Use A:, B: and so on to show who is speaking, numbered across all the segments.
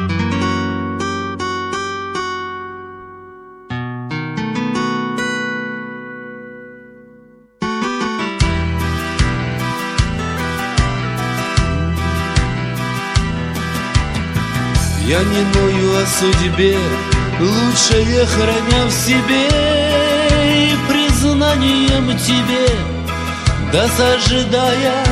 A: Я не ною о судьбе, лучшее храня в себе, и признанием тебе, да сожидая,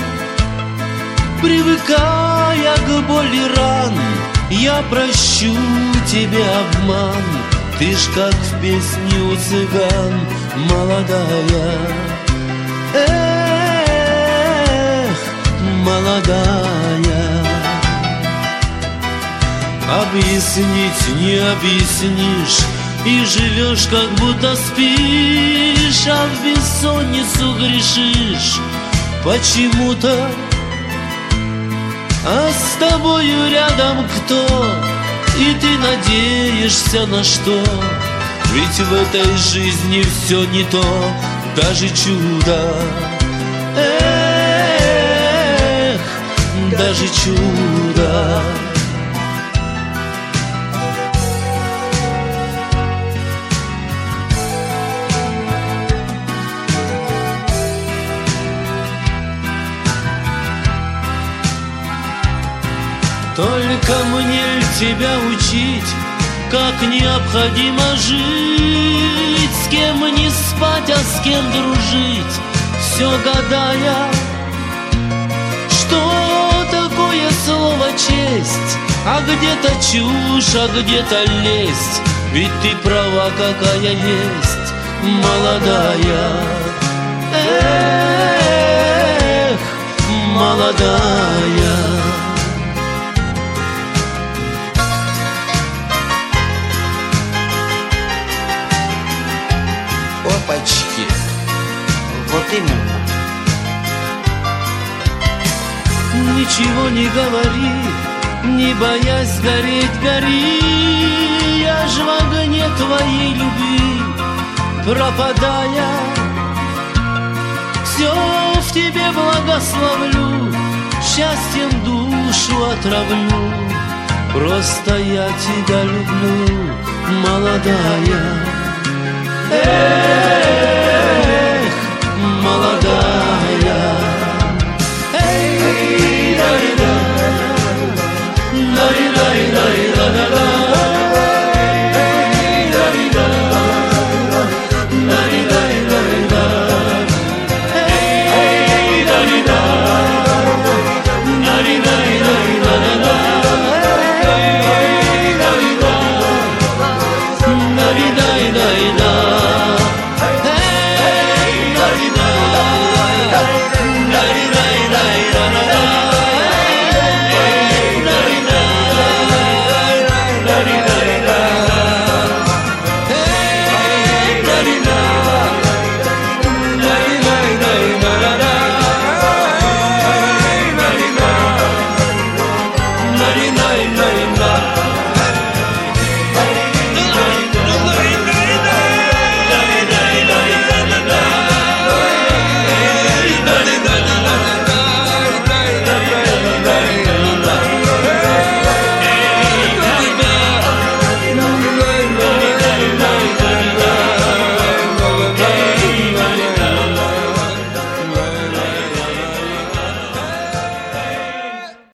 A: привыкая к боли ран, я прощу тебе обман. Ты ж как в песне у цыган молодая. Эх, молодая. Объяснить не объяснишь, и живешь, как будто спишь, а в бессонницу грешишь почему-то. А с тобою рядом кто? И ты надеешься на что? Ведь в этой жизни все не то, даже чудо. Эх, даже чудо. Только мне тебя учить, как необходимо жить, с кем не спать, а с кем дружить, все гадая, что такое слово честь, а где-то чушь, а где-то лесть. Ведь ты права, какая есть, молодая. Эх, молодая.
B: Опачки, вот именно.
A: Ничего не говори, не боясь гореть, гори. Я ж в огне твоей любви пропадая, все в тебе благословлю, счастьем душу отравлю. Просто я тебя люблю, молодая. Эх, молодая. Эй, да-да-да, да-да-да.